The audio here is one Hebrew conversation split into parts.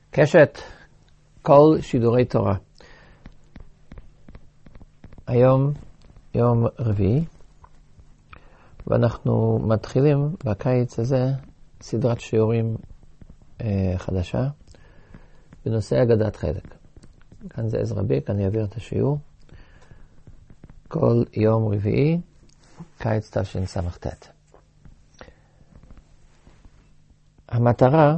קשת, כל שידורי תורה. היום יום רביעי, ואנחנו מתחילים בקיץ הזה סדרת שיעורים חדשה בנושא אגדת חלק. כאן זה עזרא ביק, אני אעביר את השיעור. כל יום רביעי, קיץ תשס"ט. המטרה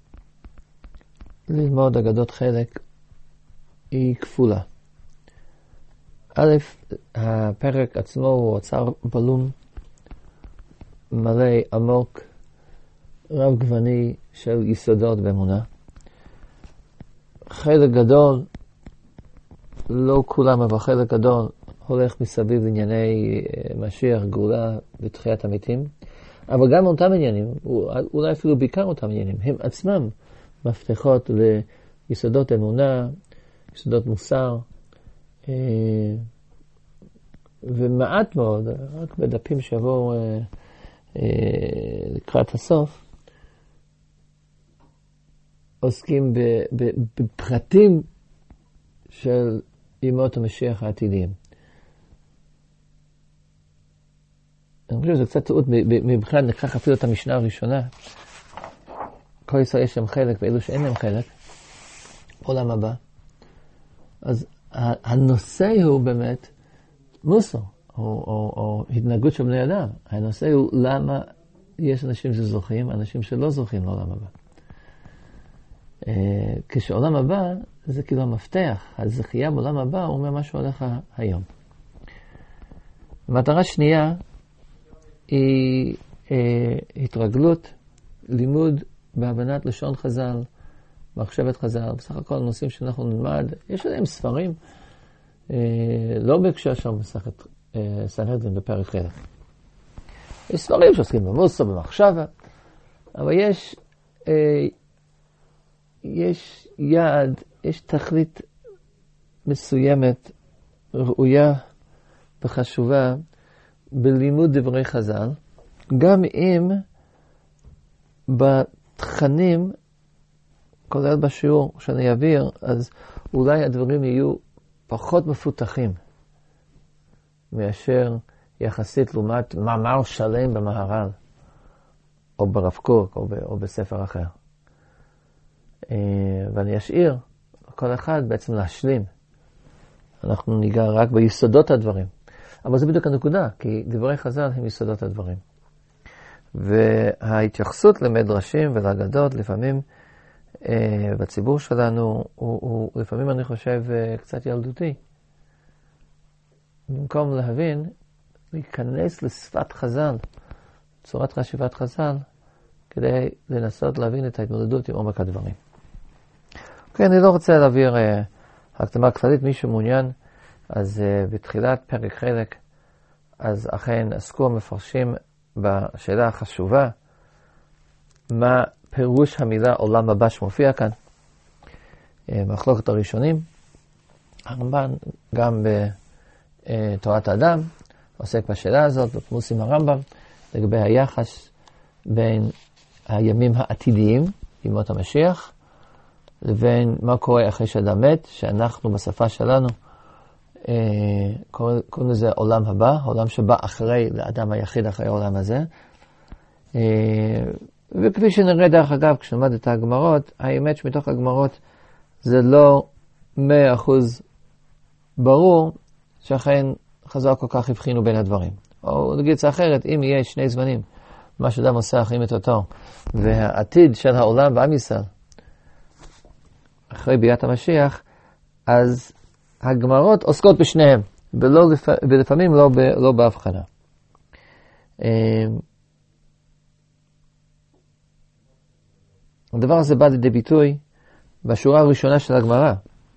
ללמוד אגדות חלק היא כפולה. א', הפרק עצמו הוא אוצר בלום מלא עמוק רב גווני של יסודות באמונה. חלק גדול, לא כולם אבל חלק גדול, הולך מסביב לענייני משיח, גאולה ותחיית המתים. אבל גם אותם עניינים, אולי אפילו בעיקר אותם עניינים, הם עצמם מפתחות ליסודות אמונה, יסודות מוסר, ומעט מאוד, רק בדפים שיבואו לקראת הסוף, עוסקים בפרטים של ימות המשיח העתידיים. אני חושב שזה קצת טעות, מבחינת נקח אפילו את המשנה הראשונה. כל ישראל יש שם חלק, ואלו שאין להם חלק, עולם הבא. אז הנושא הוא באמת מוסר, או התנהגות של בני אדם. הנושא הוא למה יש אנשים שזוכים, אנשים שלא זוכים לעולם הבא. כשעולם הבא זה כאילו המפתח, הזכייה בעולם הבא הוא אומר מה שהולך היום. המטרה שנייה היא התרגלות, לימוד בהבנת לשון חז"ל, מחשבת חז"ל, בסך הכל הנושאים שאנחנו נלמד, יש עליהם ספרים, לא בהקשר של מסכת סנהדרין בפרק חלק. יש ספרים שעוסקים במוסר, במחשבה, אבל יש יעד, יש תכלית מסוימת, ראויה וחשובה, בלימוד דברי חז"ל, גם אם בתכנים, כולל בשיעור שאני אעביר, אז אולי הדברים יהיו פחות מפותחים מאשר יחסית לעומת מאמר שלם במהר"ל, או ברב קוק, או בספר אחר. ואני אשאיר כל אחד בעצם להשלים. אנחנו ניגע רק ביסודות הדברים. אבל זה בדיוק הנקודה, כי דברי חז"ל הם יסודות הדברים. וההתייחסות למדרשים ולאגדות לפעמים בציבור שלנו הוא לפעמים אני חושב קצת ילדותי. במקום להבין, להיכנס לשפת חז"ל, צורת חשיבת חז"ל, כדי לנסות להבין את ההתמודדות עם עומק הדברים. אוקיי, אני לא רוצה להעביר הקדמה כללית, מי שמעוניין, אז בתחילת פרק חלק, אז אכן עסקו המפרשים בשאלה החשובה, מה פירוש המילה עולם הבא שמופיע כאן. מחלוקת הראשונים, הרמב"ן גם בתורת האדם, עוסק בשאלה הזאת, בפולמוס עם הרמב"ם, לגבי היחס בין הימים העתידיים, ימות המשיח, לבין מה קורה אחרי שאדם מת, שאנחנו בשפה שלנו, קוראים לזה עולם הבא, העולם שבא אחרי, לאדם היחיד אחרי העולם הזה. וכפי שנראה דרך אגב, כשנלמד את הגמרות, האמת שמתוך הגמרות זה לא 100% ברור שאכן חז"ל כל כך הבחינו בין הדברים. או נגיד את זה אחרת, אם יש שני זמנים, מה שאדם עושה אחרי מתותו, והעתיד של העולם ועם ישראל, אחרי ביאת המשיח, אז הגמרות עוסקות בשניהם, ולפעמים לא בהבחנה. הדבר הזה בא לידי ביטוי בשורה הראשונה של הגמרא.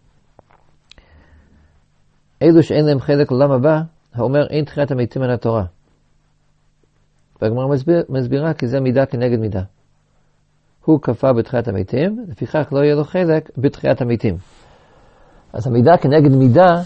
אלו שאין להם חלק לעולם הבא, האומר אין תחיית המתים מן התורה. והגמרא מסבירה כי זה מידה כנגד מידה. הוא כפר בתחיית המתים, לפיכך לא יהיה לו חלק בתחיית המתים. אז המידה כנגד מידה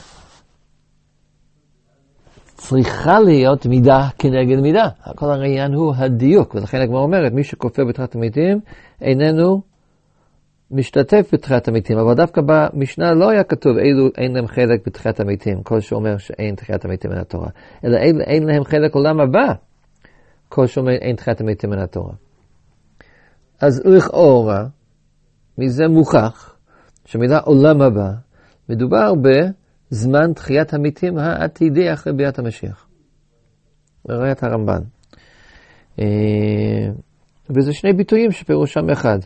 צריכה להיות מידה כנגד מידה. כל העניין הוא הדיוק, ולכן הגמרא אומרת, מי שכופר בתחיית המתים איננו משתתף בתחיית המתים, אבל דווקא במשנה לא היה כתוב אילו אין להם חלק בתחיית המתים, כל שאומר שאין תחיית המתים מן התורה, אלא אין להם חלק עולם הבא, כל שאומר אין תחיית המתים מן התורה. אז לכאורה, מזה מוכח, שמילה עולם הבא, מדובר בזמן תחיית המתים העתידי אחרי ביאת המשיח. ראיית הרמב"ן. וזה שני ביטויים שפירושם אחד.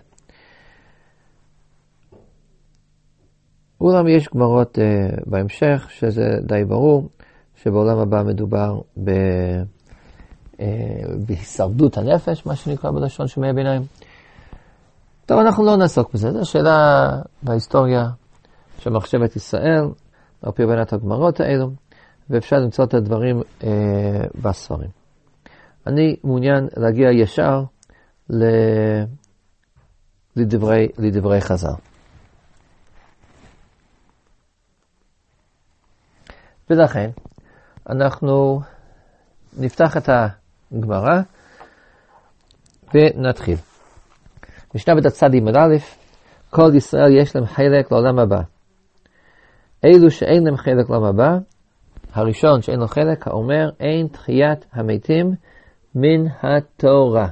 אולם יש גמרות בהמשך, שזה די ברור, שבעולם הבא מדובר בהישרדות הנפש, מה שנקרא בלשון שמי הביניים. טוב, אנחנו לא נעסוק בזה, זו שאלה בהיסטוריה של מחשבת ישראל, על פי הבנת הגמרות האלו, ואפשר למצוא את הדברים בספרים. אני מעוניין להגיע ישר לדברי חז"ל. ולכן, אנחנו נפתח את הגמרא ונתחיל. משנה בצד י"א, כל ישראל יש להם חלק לעולם הבא. אלו שאין להם חלק לעולם הבא, הראשון שאין לו חלק, האומר אין תחיית המתים מן התורה.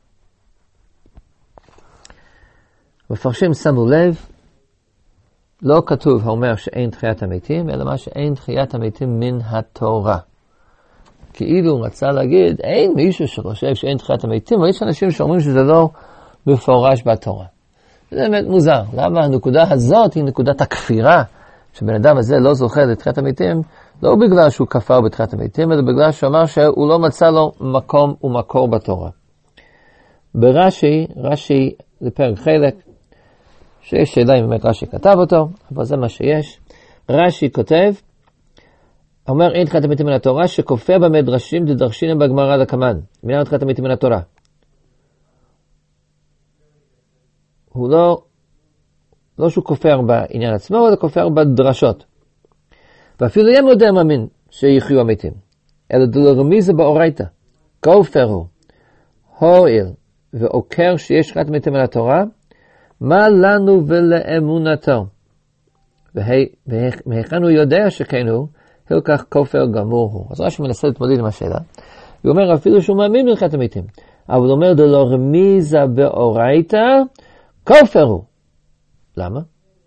מפרשים שמו לב, לא כתוב האומר שאין תחיית המתים, אלא מה שאין תחיית המתים מן התורה. כאילו הוא רצה להגיד, אין מישהו שחושב שאין תחיית המתים, אבל יש אנשים שאומרים שזה לא מפורש בתורה. זה באמת מוזר. למה הנקודה הזאת היא נקודת הכפירה, שבן אדם הזה לא זוכה לתחיית המתים, לא בגלל שהוא כפר בתחיית המתים, אלא בגלל שהוא אמר שהוא לא מצא לו מקום ומקור בתורה. ברש"י, רש"י זה פרק חלק, שיש שאלה אם באמת רש"י כתב אותו, אבל זה מה שיש. רש"י כותב, אומר אין תחיית המתים מן התורה, שכופר במדרשים דדרשינם בגמרא לקמן. מנין תחיית המתים מן התורה? הוא לא שהוא כופר בעניין עצמו, אלא כופר בדרשות. ואפילו יהיה מודה מאמין שיחיו המתים. אלא דלרמיזה באורייתא. כופר הוא, הועיל ועוקר שיש תחיית המתים מן התורה, מה לנו ולאמונתו? והיכן הוא יודע שכן הוא, הלקח כופר גמור הוא. אז רש"י מנסה להתמודד עם השאלה. הוא אומר אפילו שהוא מאמין בתחיית המתים. אבל הוא אומר דלא רמיזה באורייתא, כופר הוא. למה?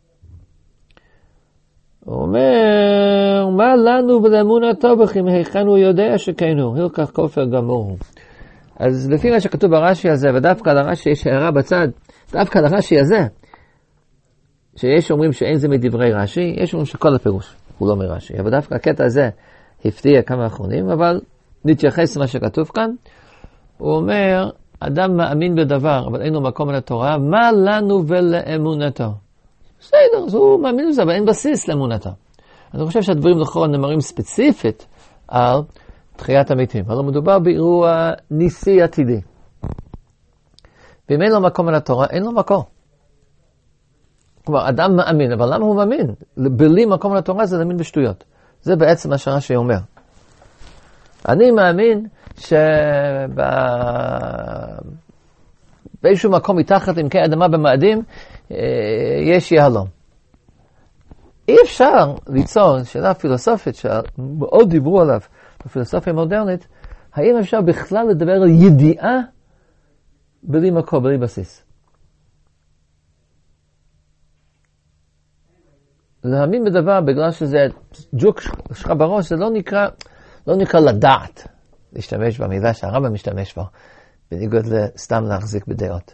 הוא אומר, מה לנו ולאמונתו בכם, היכן הוא יודע שכן הוא, הלקח כופר גמור הוא. אז לפי מה שכתוב ברש"י הזה, ודווקא לרש"י יש הערה בצד, דווקא לרש"י הזה, שיש אומרים שאין זה מדברי רש"י, יש אומרים שכל הפירוש הוא לא מרש"י, אבל דווקא הקטע הזה הפתיע כמה אחרונים, אבל נתייחס למה שכתוב כאן. הוא אומר, אדם מאמין בדבר, אבל אין לו מקום על התורה, מה לנו ולאמונתו? בסדר, אז הוא מאמין בזה, אבל אין בסיס לאמונתו. אני חושב שהדברים לכאורה נאמרים ספציפית על תחיית המתים, אבל מדובר באירוע ניסי עתידי. ואם אין לו מקום על התורה, אין לו מקום. כלומר, אדם מאמין, אבל למה הוא מאמין? בלי מקום על התורה זה להאמין בשטויות. זה בעצם מה שרש"י אומר. אני מאמין באיזשהו מקום מתחת לעמקי אדמה במאדים יש יהלום. אי אפשר ליצור שאלה פילוסופית שמאוד דיברו עליו בפילוסופיה מודרנית, האם אפשר בכלל לדבר על ידיעה בלי מקום, בלי בסיס? להאמין בדבר בגלל שזה ג'וק שלך בראש, זה לא נקרא לדעת, להשתמש במילה שהרמב"ם משתמש בה, בניגוד לסתם להחזיק בדעות.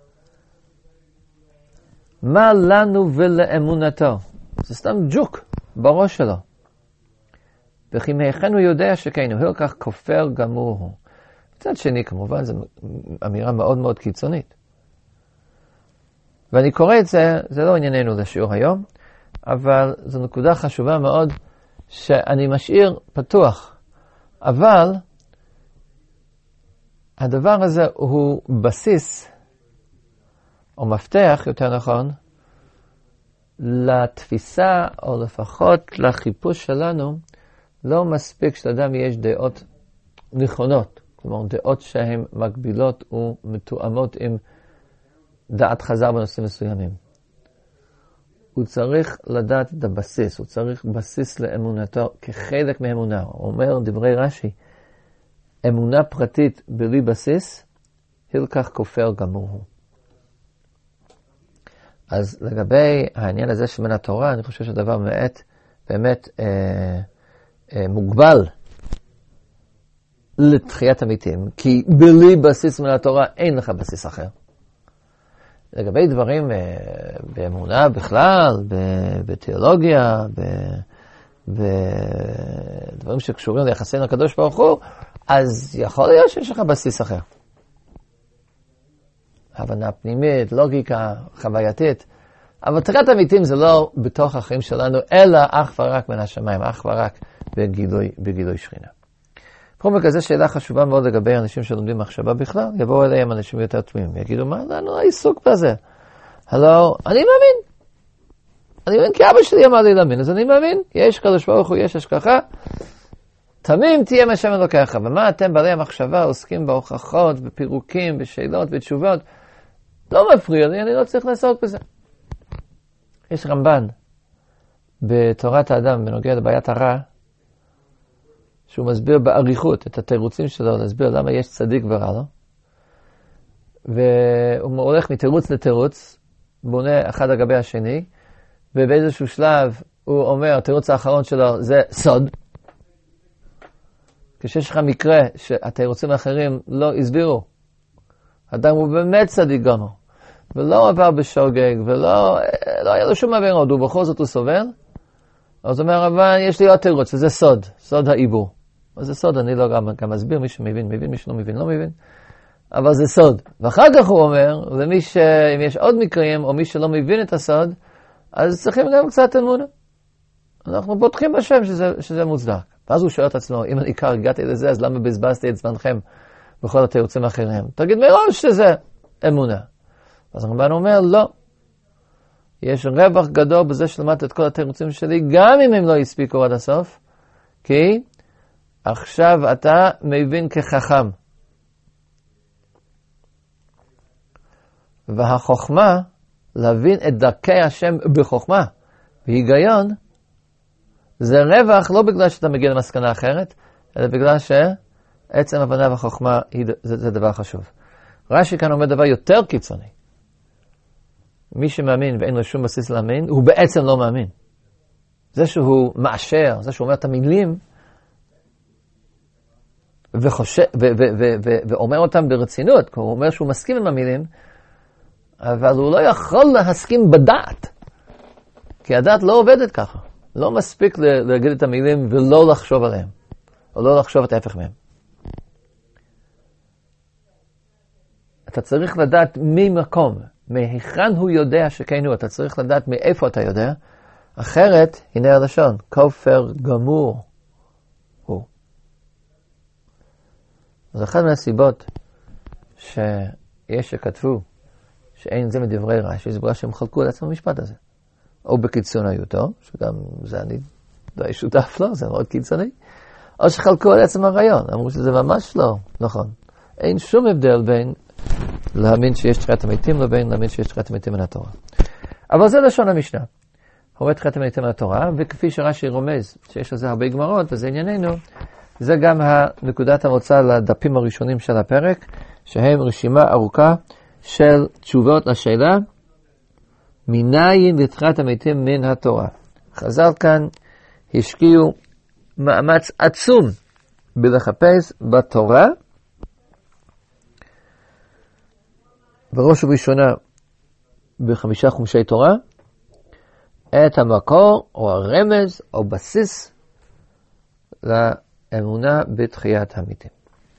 מה לנו ולאמונתו? זה סתם ג'וק בראש שלו. וכי מהיכן הוא יודע שכן, הוא הלקח כופר גמור הוא. מצד שני, כמובן, זו אמירה מאוד מאוד קיצונית. ואני קורא את זה, זה לא ענייננו לשיעור היום, אבל זו נקודה חשובה מאוד שאני משאיר פתוח. אבל הדבר הזה הוא בסיס, או מפתח, יותר נכון, לתפיסה, או לפחות לחיפוש שלנו, לא מספיק שלאדם יש דעות נכונות, כלומר דעות שהן מקבילות ומתואמות עם דעת חז"ל בנושאים מסוימים. הוא צריך לדעת את הבסיס, הוא צריך בסיס לאמונתו כחלק מאמונה. הוא אומר דברי רש"י, אמונה פרטית בלי בסיס, הלקח כופר גמור הוא. אז לגבי העניין הזה שמן התורה, אני חושב שהדבר באמת מוגבל לתחיית המתים, כי בלי בסיס מן התורה אין לך בסיס אחר. לגבי דברים באמונה בכלל, בתיאולוגיה, בדברים שקשורים ליחסים לקדוש ברוך הוא, אז יכול להיות שיש לך בסיס אחר. הבנה פנימית, לוגיקה, חווייתית. אבל תחיית המתים זה לא בתוך החיים שלנו, אלא אך ורק מן השמיים, אך ורק בגילוי שכינה. בכל מקרה, זו שאלה חשובה מאוד לגבי אנשים שלומדים מחשבה בכלל, יבואו אליהם אנשים יותר תמימים, יגידו, מה לנו העיסוק בזה? הלו, אני מאמין כי אבא שלי אמר לי להאמין, אז אני מאמין, יש קדוש ברוך הוא, יש השגחה, תמים תהיה מהשם אלוקיך. ומה אתם בעלי המחשבה עוסקים בהוכחות, בפירוקים, בשאלות ותשובות? לא מפריע לי, אני לא צריך לעסוק בזה. יש רמב"ן בתורת האדם בנוגע לבעיית הרע, שהוא מסביר באריכות את התירוצים שלו, להסביר למה יש צדיק ורע לו. והוא הולך מתירוץ לתירוץ, בונה אחד אגבי השני, ובאיזשהו שלב הוא אומר, התירוץ האחרון שלו זה סוד. כשיש לך מקרה שהתירוצים האחרים לא הסבירו, אדם הוא באמת צדיק גמור, ולא עבר בשוגג, ולא היה לו שום עבירות, ובכל זאת הוא סובל, אז הוא אומר, אבל יש לי עוד תירוץ, וזה סוד, סוד העיבור. אז זה סוד, אני לא גם מסביר, מי שמבין, מבין, מי שלא מבין, לא מבין. אבל זה סוד. ואחר כך הוא אומר, אם יש עוד מקרים, או מי שלא מבין את הסוד, אז צריכים גם קצת אמונה. אנחנו בוטחים בשם שזה מוצדק. ואז הוא שואל את עצמו, אם אני כבר הגעתי לזה, אז למה בזבזתי את זמנכם בכל התירוצים האחרים? תגיד מראש שזה אמונה. אז הרמב"ן אומר, לא. יש רווח גדול בזה שלמדת את כל התירוצים שלי, גם אם הם לא הספיקו עד הסוף, כי עכשיו אתה מבין כחכם. והחוכמה, להבין את דרכי השם בחוכמה, בהיגיון, זה רווח לא בגלל שאתה מגיע למסקנה אחרת, אלא בגלל שעצם הבנה והחוכמה זה דבר חשוב. רש"י כאן אומר דבר יותר קיצוני. מי שמאמין ואין לו שום בסיס להאמין, הוא בעצם לא מאמין. זה שהוא מאשר, זה שהוא אומר את המילים, ואומר אותם ברצינות, הוא אומר שהוא מסכים עם המילים, אבל הוא לא יכול להסכים בדעת. כי הדעת לא עובדת ככה. לא מספיק להגיד את המילים ולא לחשוב עליהם. או לא לחשוב את ההפך מהם. אתה צריך לדעת ממקום, מהיכן הוא יודע שכן הוא. אתה צריך לדעת מאיפה אתה יודע. אחרת, הנה הלשון, כופר גמור הוא. אז אחת מהסיבות שיש שכתבו שאין זה מדברי רש"י, זה בגלל שהם חלקו על עצם המשפט הזה. או בקיצוניותו, שגם זה אני די שותף לו, זה מאוד קיצוני, או שחלקו על עצם הרעיון, אמרו שזה ממש לא נכון. אין שום הבדל בין להאמין שיש תחיית המתים לבין להאמין שיש תחיית המתים מן התורה. אבל זה לשון המשנה. הוא תחיית המתים מן התורה, וכפי שרש"י רומז, שיש לזה הרבה גמרות, וזה ענייננו, זה גם נקודת המוצא לדפים הראשונים של הפרק, שהם רשימה ארוכה של תשובות לשאלה, מניין לתחיית המתים מן התורה. חז"ל כאן השקיעו מאמץ עצום בלחפש בתורה, בראש ובראשונה ב5 חומשי תורה, את המקור או הרמז או בסיס לאמונה בתחיית המתים.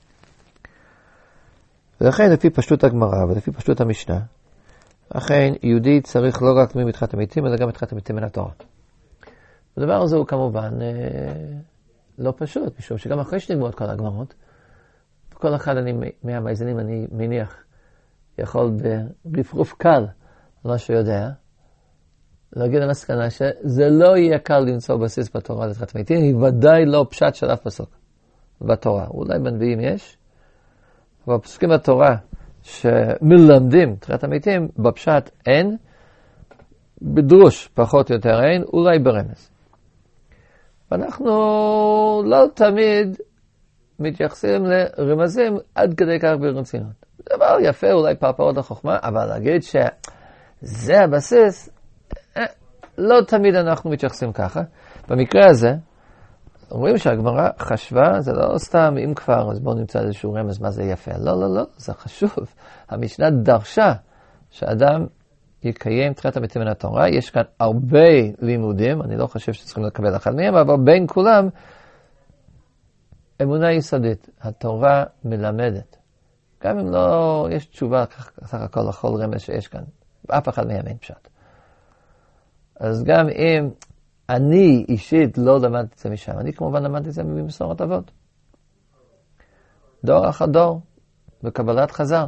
ולכן לפי פשטות הגמרא ולפי פשטות המשנה, לכן יהודי צריך לא רק מתחיית המתים, אלא גם מתחיית המתים מן התורה. הדבר הזה הוא כמובן לא פשוט, משום שגם אחרי שנגמרו את כל הגמרות, כל אחד מהמאזינים אני מניח יכול ברפרוף קל, מה שיודע, להגיד למסקנה שזה לא יהיה קל למצוא בסיס בתורה לתחיית המתים, היא ודאי לא פשט של אף פסוק בתורה. אולי בנביאים יש, אבל פסוקים בתורה שמלמדים תחיית המתים, בפשט אין, בדרוש פחות או יותר אין, אולי ברמז. ואנחנו לא תמיד מתייחסים לרמזים עד כדי כך ברצינות. זה דבר יפה, אולי פרפרות לחוכמה, אבל להגיד שזה הבסיס, לא תמיד אנחנו מתייחסים ככה. במקרה הזה, רואים שהגמרא חשבה, זה לא סתם אם כבר, אז בואו נמצא איזשהו רמז מה זה יפה. לא, לא, לא, זה חשוב. המשנה דרשה שאדם יקיים תחיית המתים מן התורה. יש כאן הרבה לימודים, אני לא חושב שצריכים לקבל אחד מהם, אבל בין כולם, אמונה יסודית. התורה מלמדת. גם אם לא, יש תשובה סך הכל לכל רמז שיש כאן. באף אחד מהם אין פשט. אז גם אם אני אישית לא למדתי את זה משם, אני כמובן למדתי את זה ממסורת אבות. דור אחר דור, בקבלת חז"ל.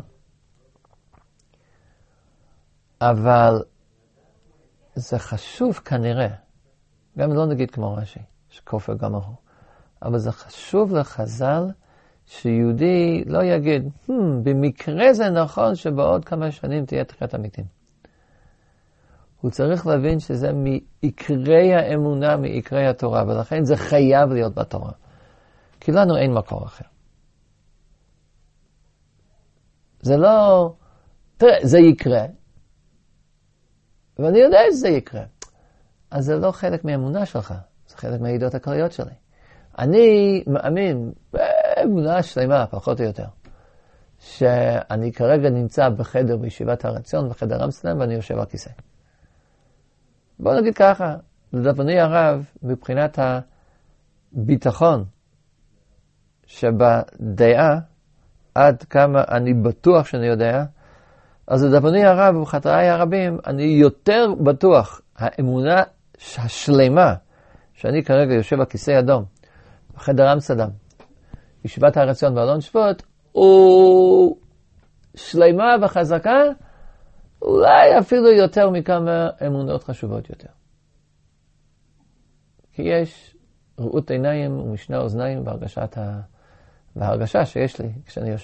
אבל זה חשוב כנראה, גם לא נגיד כמו רש"י, שכופר גם הוא, אבל זה חשוב לחז"ל שיהודי לא יגיד, במקרה זה נכון שבעוד כמה שנים תהיה תחיית המתים. הוא צריך להבין שזה מעיקרי האמונה, מעיקרי התורה, ולכן זה חייב להיות בתורה. כי לנו אין מקור אחר. זה לא, תראה, זה יקרה, ואני יודע שזה יקרה. אז זה לא חלק מהאמונה שלך, זה חלק מהעידות הכלליות שלי. אני מאמין באמונה שלמה, פחות או יותר, שאני כרגע נמצא בחדר בישיבת הר עציון, בחדר אמסטרדם, ואני יושב על כיסא. בואו נגיד ככה, לדאבוני הרב, מבחינת הביטחון שבדעה, עד כמה אני בטוח שאני יודע, אז לדאבוני הרב ובחטאיי הרבים, אני יותר בטוח, האמונה השלמה, שאני כרגע יושב על כיסא אדום, בחדר אמסטרדם, ישיבת הר עציון באלון שבות, הוא שלמה וחזקה, אולי אפילו יותר מכמה אמונות חשובות יותר. כי יש ראות עיניים ומשנה אוזניים בהרגשה שיש לי כשאני יושב.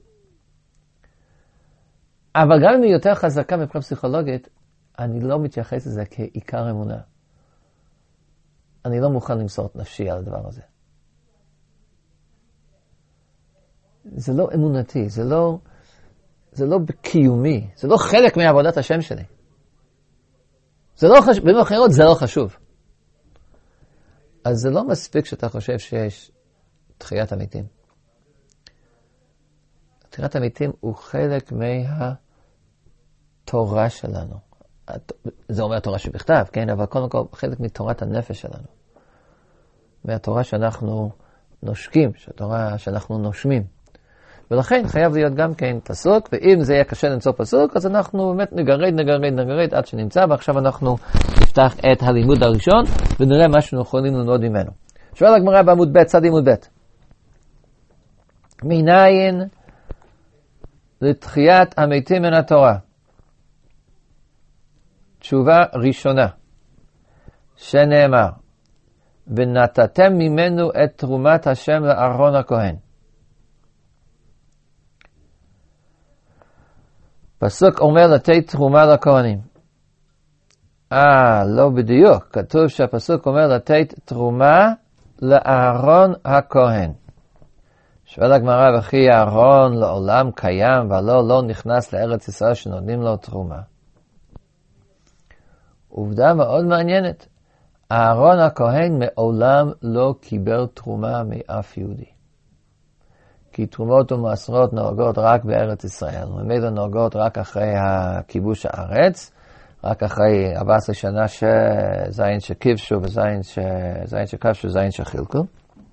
אבל גם אם היא יותר חזקה מבחינה פסיכולוגית, אני לא מתייחס לזה כעיקר אמונה. אני לא מוכן למסור את נפשי על הדבר הזה. זה לא אמונתי, זה לא בקיומי, זה לא חלק מעבודת השם שלי. זה לא חשוב, במילים אחרות זה לא חשוב. אז זה לא מספיק שאתה חושב שיש תחיית המתים. תחיית המתים הוא חלק מהתורה שלנו. זה אומר התורה שבכתב, כן? אבל קודם כל חלק מתורת הנפש שלנו. מהתורה שאנחנו נושקים, התורה שאנחנו נושמים. ולכן חייב להיות גם כן פסוק, ואם זה יהיה קשה למצוא פסוק, אז אנחנו באמת נגרד עד שנמצא, ועכשיו אנחנו נפתח את הלימוד הראשון, ונראה מה שאנחנו יכולים ללמוד ממנו. שואל הגמרא בעמוד ב', צד עמוד ב'. מניין לתחיית המתים מן התורה. תשובה ראשונה, שנאמר, ונתתם ממנו את תרומת השם לאהרון הכהן. פסוק אומר לתת תרומה לכהנים. לא בדיוק. כתוב שהפסוק אומר לתת תרומה לאהרון הכהן. שואל הגמרא, וכי אהרון לעולם קיים ולא לא נכנס לארץ ישראל שנותנים לו תרומה. עובדה מאוד מעניינת. אהרון הכהן מעולם לא קיבל תרומה מאף יהודי. כי תרומות ומעשרות נוהגות רק בארץ ישראל. וממילא נוהגות רק אחרי הכיבוש הארץ, רק אחרי 14 שנה שזין שכיבשו וזין שכבשו וזין שחילקו.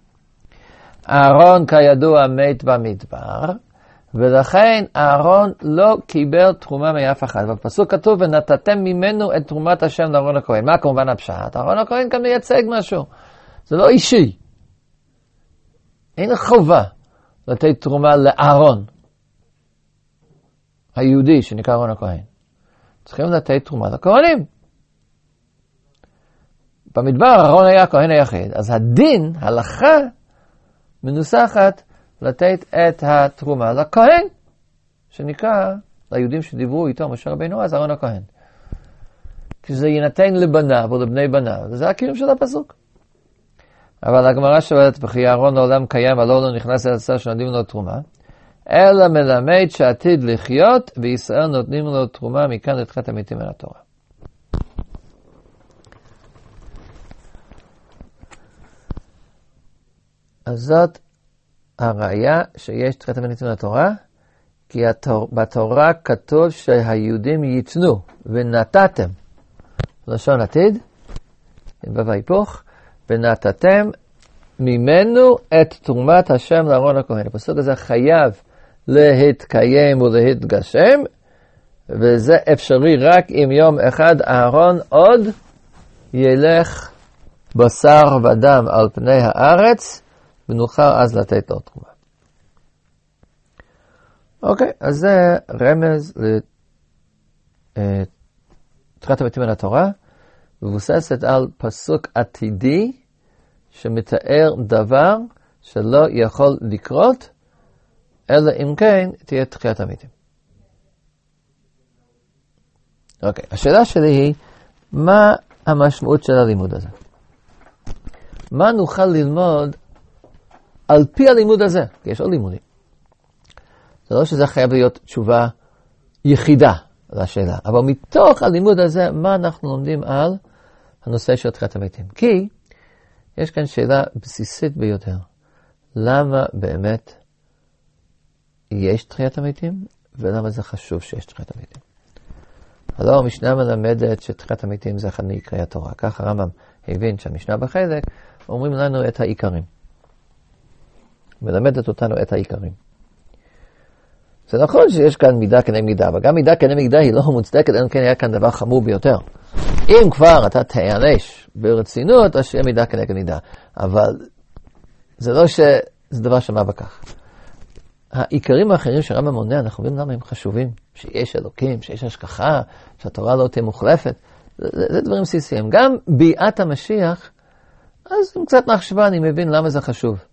אהרון כידוע מת במדבר, ולכן אהרון לא קיבל תרומה מאף אחד. בפסוק כתוב, ונתתם ממנו את תרומת השם לאהרון הכהן. מה כמובן הפשט? אהרון הכהן כאן מייצג משהו. זה לא אישי. אין חובה לתת תרומה לאהרון, היהודי שנקרא אהרון הכהן. צריכים לתת תרומה לכהנים. במדבר אהרון היה הכהן היחיד, אז הדין, הלכה, מנוסחת לתת את התרומה לכהן, שנקרא, ליהודים שדיברו איתו משה רבינו אז אהרון הכהן. כשזה יינתן לבניו או לבני בניו. זה הקיום של הפסוק. אבל הגמרא שואלת, וכי אהרון העולם קיים, הלא לא נכנס אל הצד שנותנים לו תרומה, אלא מלמד שעתיד לחיות, וישראל נותנים לו תרומה, מכאן לתחיית המתים מן התורה. אז זאת הראיה שיש תחיית המתים מן התורה, כי בתורה כתוב שהיהודים ייתנו, ונתתם, לשון עתיד, בויפוך, ונתתם ממנו את תרומת השם לארון הכהן. הפסוק הזה חייב להתקיים ולהתגשם, וזה אפשרי רק אם יום אחד אהרון עוד ילך בשר ודם על פני הארץ, ונוכל אז לתת לו תרומה. אוקיי, אז זה רמז לתחיית המתים מן התורה, מבוססת על פסוק עתידי, שמתאר דבר שלא יכול לקרות, אלא אם כן תהיה תחיית המתים. אוקיי, השאלה שלי היא, מה המשמעות של הלימוד הזה? מה נוכל ללמוד על פי הלימוד הזה? כי יש עוד לימודים. זה לא שזה חייב להיות תשובה יחידה לשאלה, אבל מתוך הלימוד הזה, מה אנחנו לומדים על הנושא של תחיית המתים? כי יש כאן שאלה בסיסית ביותר. למה באמת יש תחיית המתים, ולמה זה חשוב שיש תחיית המתים? הלא המשנה מלמדת שתחיית המתים זה אחד מעיקרי התורה. כך הרמב"ם הבין שהמשנה בחלק אומרים לנו את העיקרים. מלמדת אותנו את העיקרים. זה נכון שיש כאן מידה כנגד מידה, אבל גם מידה כנגד מידה היא לא מוצדקת, אין כן היה כאן דבר חמור ביותר. אם כבר אתה תענש ברצינות, אז שיהיה מידה כנגד מידה. אבל זה לא שזה דבר שמה בכך. העיקרים האחרים שהרמב"ם מונה, אנחנו יודעים למה הם חשובים. שיש אלוקים, שיש השגחה, שהתורה לא תהיה מוחלפת. זה דברים בסיסיים. גם ביאת המשיח, אז עם קצת מחשבה אני מבין למה זה חשוב.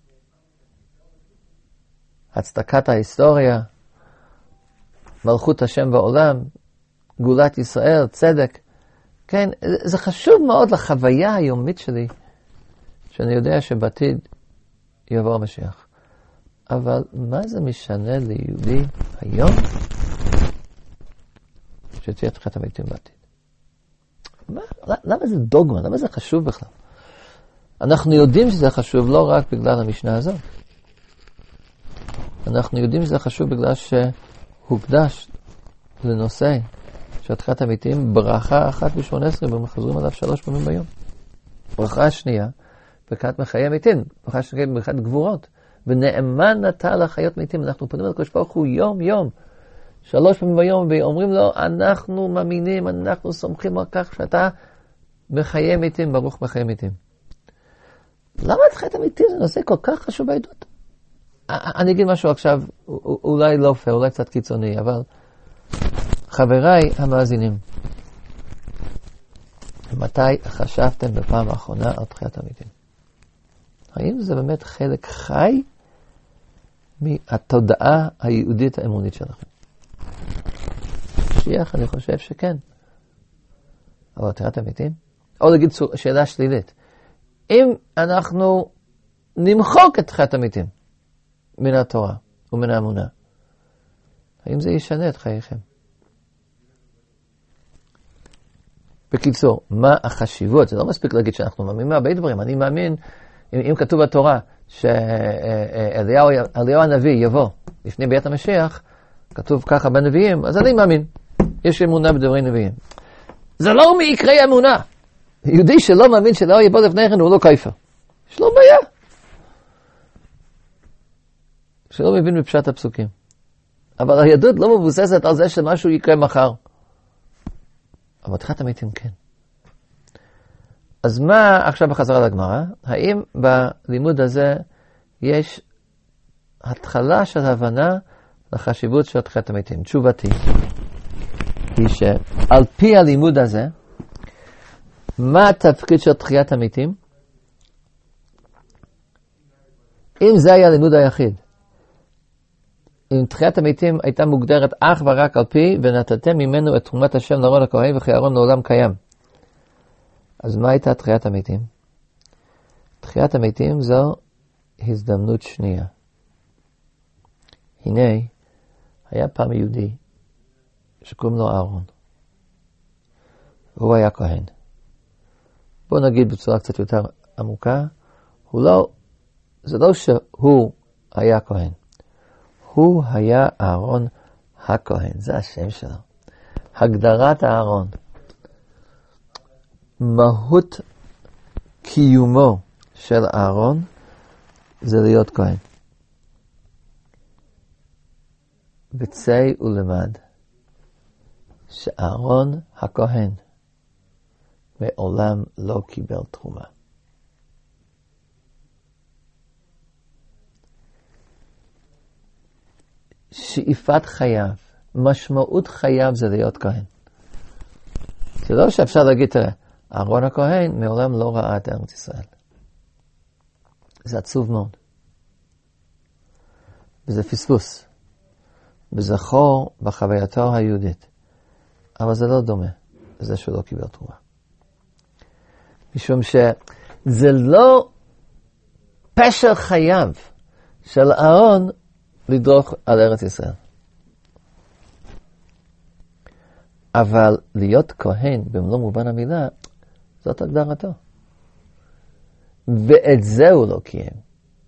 הצדקת ההיסטוריה, מלכות השם בעולם, גאולת ישראל, צדק. כן, זה חשוב מאוד לחוויה היומית שלי, שאני יודע שבעתיד יבוא המשיח. אבל מה זה משנה ליהודי היום שתהיה תחיית המתים בעתיד? למה זה דוגמה? למה זה חשוב בכלל? אנחנו יודעים שזה חשוב לא רק בגלל המשנה הזאת. אנחנו יודעים שזה חשוב בגלל שהוקדש לנושא של תחיית המתים ברכה אחת ב-18, ומחזרים עליו 3 פעמים ביום. ברכה השנייה, ברכת מחיי המתים, ברכה השנייה ברכת גבורות, ונאמן אתה לחיות מתים. אנחנו פונים לקדוש ברוך הוא יום יום, 3 פעמים ביום, ואומרים לו, אנחנו מאמינים, אנחנו סומכים על כך שאתה מחיי מתים, ברוך מחיי מתים. למה תחיית המתים זה נושא כל כך חשוב בעדות? אני אגיד משהו עכשיו, אולי לא פייר, אולי קצת קיצוני, אבל חבריי המאזינים, מתי חשבתם בפעם האחרונה על תחיית המתים? האם זה באמת חלק חי מהתודעה היהודית האמונית שלכם? שיח, אני חושב שכן. אבל תחיית המתים? או להגיד שאלה שלילית. אם אנחנו נמחוק את תחיית המתים מן התורה ומן האמונה, האם זה ישנה את חייכם? בקיצור, מה החשיבות? זה לא מספיק להגיד שאנחנו מאמינים הרבה דברים. אני מאמין, אם כתוב בתורה שאליהו הנביא יבוא לפני ביאת המשיח, כתוב ככה בנביאים, אז אני מאמין. יש אמונה בדברי נביאים. זה לא מעיקרי אמונה. יהודי שלא מאמין שאליהו יבוא לפני כן הוא לא כיפר. יש לו בעיה. שלא מבין בפשט הפסוקים. אבל היהדות לא מבוססת על זה שמשהו יקרה מחר. אבל תחיית המתים כן. אז מה עכשיו בחזרה לגמרא? האם בלימוד הזה יש התחלה של הבנה לחשיבות של תחיית המתים? תשובתי היא שעל פי הלימוד הזה, מה התפקיד של תחיית המתים? אם זה היה הלימוד היחיד, אם תחיית המתים הייתה מוגדרת אך ורק על פי ונתתם ממנו את תרומת השם לארון הכהן וכי הארון לעולם קיים, אז מה הייתה תחיית המתים? תחיית המתים זו הזדמנות שנייה. הנה, היה פעם יהודי שקוראים לו אהרון. הוא היה כהן. בוא נגיד בצורה קצת יותר עמוקה, זה לא שהוא היה כהן. הוא היה אהרון הכהן, זה השם שלו. הגדרת אהרון. מהות קיומו של אהרון זה להיות כהן. וצא ולמד שאהרון הכהן מעולם לא קיבל תרומה. שאיפת חייו, משמעות חייו זה להיות כהן. זה לא שאפשר להגיד, תראה, אהרון הכהן מעולם לא ראה את ארץ ישראל. זה עצוב מאוד. וזה פספוס. וזה חור בחווייתו היהודית. אבל זה לא דומה לזה שהוא לא קיבל תרומה. משום שזה לא פשר חייו של אהרון לדרוך על ארץ ישראל. אבל להיות כהן במלוא מובן המילה, זאת הגדרתו. ואת זה הוא לא קיים.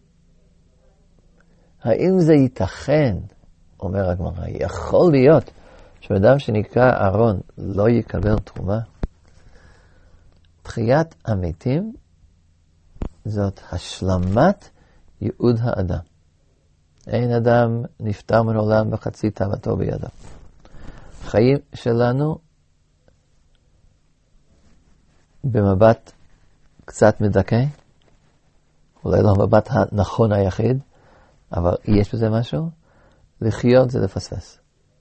האם זה ייתכן, אומר הגמרא, יכול להיות שאדם שנקרא אהרון לא יקבל תרומה? תחיית המתים זאת השלמת ייעוד האדם. אין אדם נפטר מן העולם בחצי תאוותו בידו. החיים שלנו במבט קצת מדכא, אולי לא המבט הנכון היחיד, אבל יש בזה משהו. לחיות זה לפספס.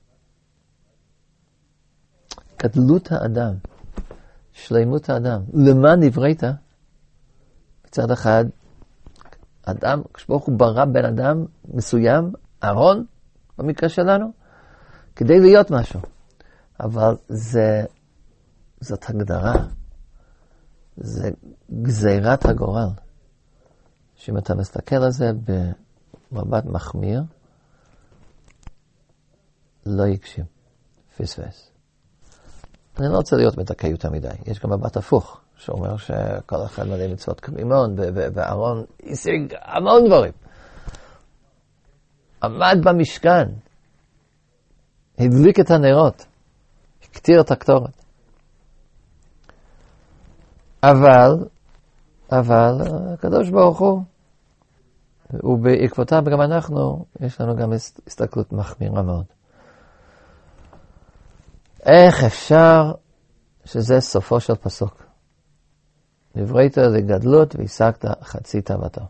גדלות האדם, שלמות האדם, למה נבראת? מצד אחד, אדם, כשברוך הוא ברא בן אדם מסוים, אהרון, במקרה שלנו, כדי להיות משהו. אבל זאת הגדרה. זה גזירת הגורל. שאם אתה מסתכל על זה במבט מחמיר, לא יקשים. פספס. אני לא רוצה להיות מדכא יותר מדי. יש גם מבט הפוך, שאומר שכל אחד מלא מצוות כמימון, ואהרון השיג המון דברים. עמד במשכן, הדליק את הנרות, הקטיר את הקטורת. אבל הקדוש ברוך הוא, ובעקבותיו גם אנחנו, יש לנו גם הסתכלות מחמירה מאוד. איך אפשר שזה סופו של פסוק? נבראת לגדלות והשגת חצי תאוותו.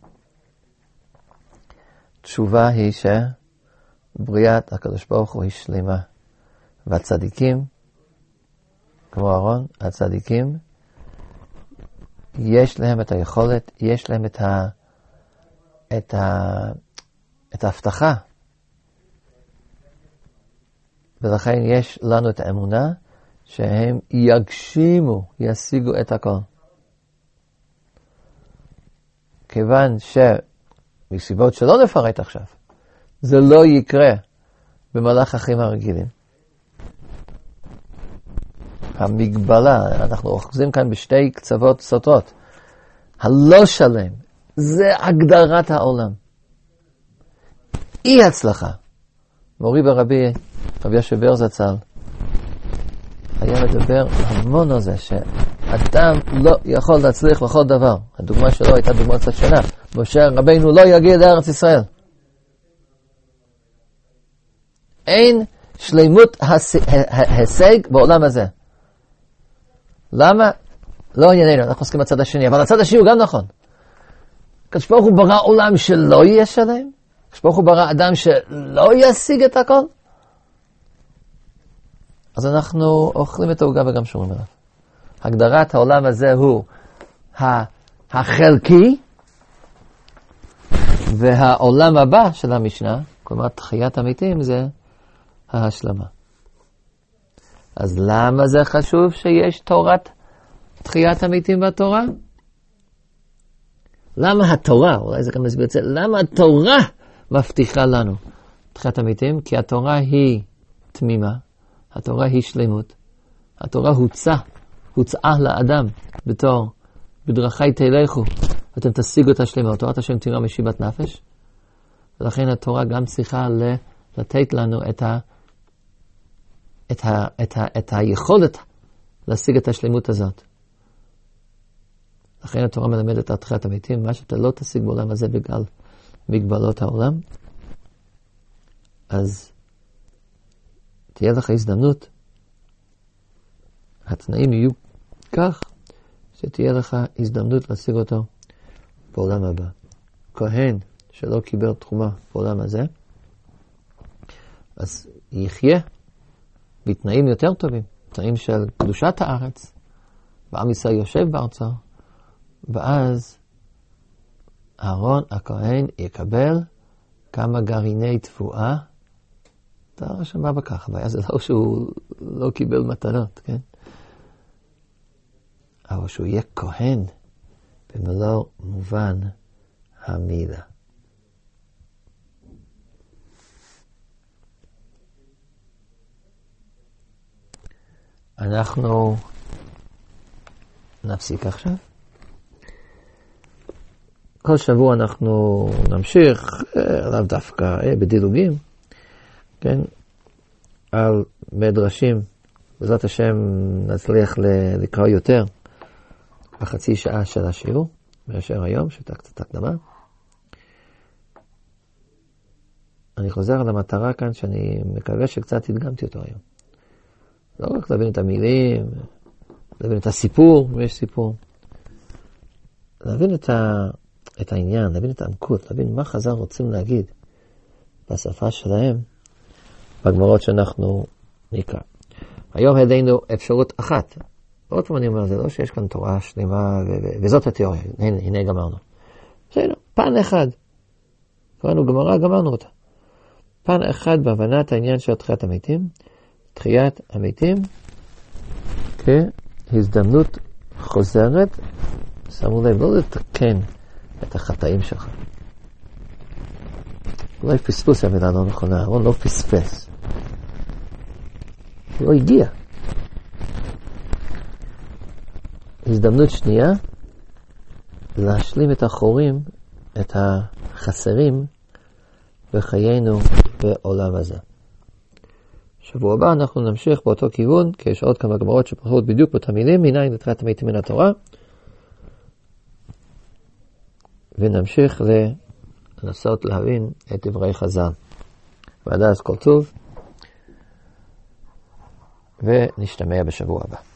תשובה היא שבריאת הקדוש ברוך הוא היא שלמה. והצדיקים, כמו אהרון, הצדיקים, יש להם את היכולת, יש להם את ההבטחה. ולכן יש לנו את האמונה שהם יגשימו, ישיגו את הכל. כיוון שמסיבות שלא נפרט עכשיו, זה לא יקרה במהלך החיים הרגילים. המגבלה, אנחנו אוחזים כאן בשתי קצוות סוטות. הלא שלם, זה הגדרת העולם. אי הצלחה. מורי ורבי יושב בר זצ"ל, היה מדבר המון על זה, שאדם לא יכול להצליח בכל דבר. הדוגמה שלו הייתה דוגמה קצת שונה. משה רבינו לא יגיע לארץ ישראל. אין שלמות השג בעולם הזה. למה? לא ענייננו, אנחנו עוסקים בצד השני, אבל הצד השני הוא גם נכון. הקדוש ברוך הוא ברא עולם שלא יהיה שלם, הקדוש ברוך הוא ברא אדם שלא ישיג את הכל, אז אנחנו אוכלים את העוגה וגם שומרים עליו. הגדרת העולם הזה הוא החלקי, והעולם הבא של המשנה, כלומר תחיית המתים, זה ההשלמה. אז למה זה חשוב שיש תורת תחיית המתים בתורה? למה התורה, אולי זה גם מסביר את זה, למה התורה מבטיחה לנו תחיית המתים? כי התורה היא תמימה, התורה היא שלמות, התורה הוצאה לאדם בתור בדרכי תלכו, אתם תשיגו את השלמות, תורת השם תירא משיבת נפש, ולכן התורה גם צריכה לתת לנו את היכולת להשיג את השלמות הזאת. לכן התורה מלמדת על תחיית המתים, מה שאתה לא תשיג בעולם הזה בגלל מגבלות העולם, אז תהיה לך הזדמנות, התנאים יהיו כך, שתהיה לך הזדמנות להשיג אותו בעולם הבא. כהן שלא קיבל תרומה בעולם הזה, אז יחיה בתנאים יותר טובים, תנאים של קדושת הארץ, ועם ישראל יושב בארצו, ואז אהרון הכהן יקבל כמה גרעיני תבואה, אתה רשמה בכך, הבעיה זה לא שהוא לא קיבל מתנות, כן? אבל שהוא יהיה כהן במלוא מובן המילה. אנחנו נפסיק עכשיו. כל שבוע אנחנו נמשיך, לאו דווקא בדילוגים, כן, על מדרשים. בעזרת השם נצליח לקרוא יותר בחצי שעה של השיעור, מאשר היום, שאתה קצת הקדמה. אני חוזר על המטרה כאן, שאני מקווה שקצת הדגמתי אותו היום. לא רק להבין את המילים, להבין את הסיפור, ויש סיפור. להבין את העניין, להבין את העמקות, להבין מה חז"ל רוצים להגיד בשפה שלהם, בגמרות שאנחנו נקרא. היום העלינו אפשרות אחת. עוד פעם אני אומר, זה לא שיש כאן תורה שלמה, וזאת התיאוריה, הנה גמרנו. בסדר, פן אחד. קראנו גמרא, גמרנו אותה. פן אחד בהבנת העניין של תחיית המתים, תחיית המתים כהזדמנות חוזרת, שמו לב, לא לתקן את החטאים שלך. אולי פספוס המילה לא נכונה, או לא פספס. לא הגיע. הזדמנות שנייה, להשלים את החורים, את החסרים בחיינו בעולם הזה. שבוע הבא אנחנו נמשיך באותו כיוון, כי יש עוד כמה גמרות שפחות בדיוק באותם מילים, מניין לתחיית המתים מן התורה, ונמשיך לנסות להבין את דברי חז"ל. ועד אז כל טוב, ונשתמע בשבוע הבא.